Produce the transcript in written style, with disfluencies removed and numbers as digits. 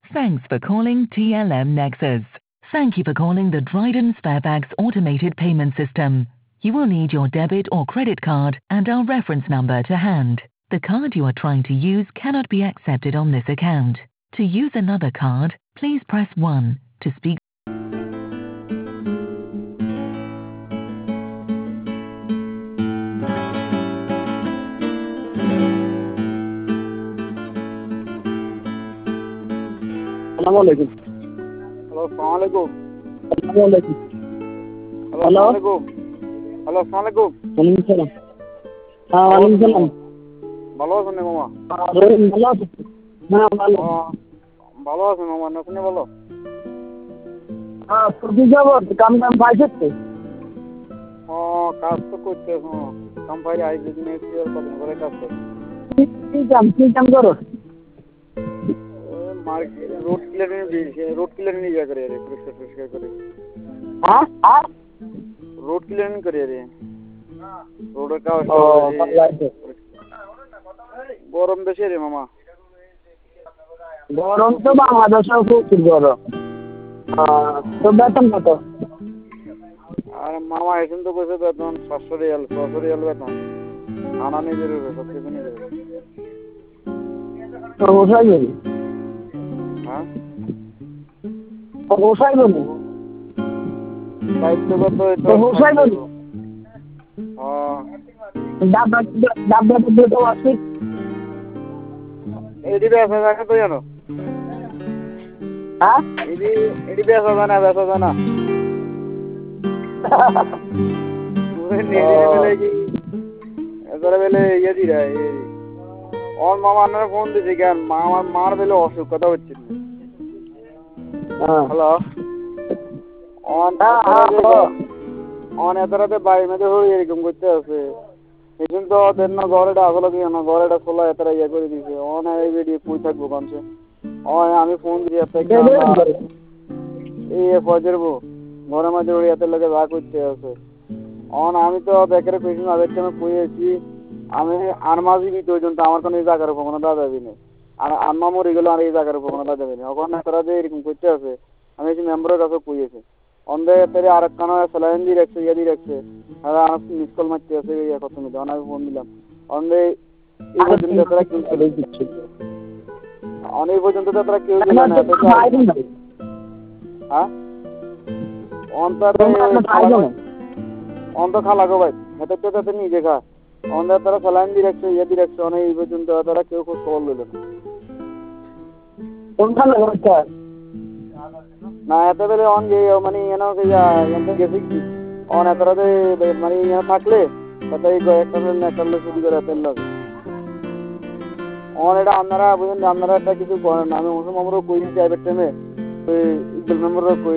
Thanks for calling TLM Nexus. Thank you for calling the Dryden Sparebags automated payment system. You will need your debit or credit card and our reference number to hand. The card you are trying to use cannot be accepted on this account. To use another card, please press 1 to speak. Assalamualaikum. Hello, Assalamualaikum. Assalamualaikum. Hello, Assalamualaikum. Hello, Assalamualaikum. Waalaikumsalam. Waalaikumsalam. ভালো আছেন না মামা? ভালো আছি। হ্যাঁ ভালো। ভালো আছেন মামা, না শুনে বলো। ছুটি যাব কাম পাইছিস তো? কাজ তো করতে কাম পাই আই বিজনেস এর কদিন করে কাজ করি। কি কাম করো? মার্কেট রোড ক্লিয়ারিং ইয়া করে রে, পরিষ্কার করে। হ্যাঁ? রোড ক্লিয়ারিং করে রে। রোডের কাজ গরম বেশি রে মামা। গরম তো বাংলাদেশেও প্রচুর গরম। তো বেতন কত? আর মামা এখন তো কইছে বেতন 700 রিয়াল বেতন। আনা নিজের সব কিছু নিজের। তো বসাই বলি। হ্যাঁ? তো বসাই বলি। দায়িত্বগত তো বসাই বলি। ডাব তো আছে। এডি বেসা জায়গা তো জানো? হ্যাঁ? এডি বেসা জানা। বেলে ইয়ে দিরা ওর মামা আপনারা ফোন দিছে কেন মার বেলে অসুখ কথা হচ্ছে হ্যালো এতরাতে বাড়ি মেঝে হয়ে এরকম করতে আছে এখন তো ওদের না ঘরেটা আসলে দিয়ে না ঘরেটা খোলা এতরা ইয়ে করে দিছে এই ভিডিও পুই থাকবো কমছে আমি ফোন দিয়ে এই ফজের বউ ঘরের মাঝে ওই এত লোকে যা করতে আছে আমি তো বেকারে কইছি আগের টাইমে কইয়েছি আমি আর মাঝে দিতে পর্যন্ত আমার কোনো এই জায়গার উপর কোনো দাদা যাবি না আর আম্মা মরে গেল আর এই জায়গার উপর কোনো দাদা যাবি না ওখানে তারা যে এরকম করতে আছে আমি এই মেম্বারের কাছে কইয়েছি অন্ধে তেরে আর একখানা স্যালাইন দিয়ে রাখছে ইয়ে দিয়ে রাখছে আর মিস কল মারতে আছে এই কথা মিলে আমি ফোন দিলাম অন্ধে এই পর্যন্ত তারা কেউ চলে দিচ্ছে অনেক পর্যন্ত তারা কেউ দিল না হ্যাঁ অন্ত খালা গো ভাই হেতে তো তাতে নিজে খা অন্ধে তারা স্যালাইন দিয়ে রাখছে ইয়ে দিয়ে রাখছে অনেক এই পর্যন্ত তারা কেউ খোঁজ খবর লইল না কোনটা লাগছে না এত বেলে অন গিয়ে মানে এনে গেছে কি অন এতরাতে মানে এনে থাকলে তাতে একটা শুরু করে তেল লাগে অন এটা আপনারা বুঝলেন আপনারা একটা কিছু করেন আমি ওসব আমরা কই দিতে টাইমে ওই মেম্বাররা কই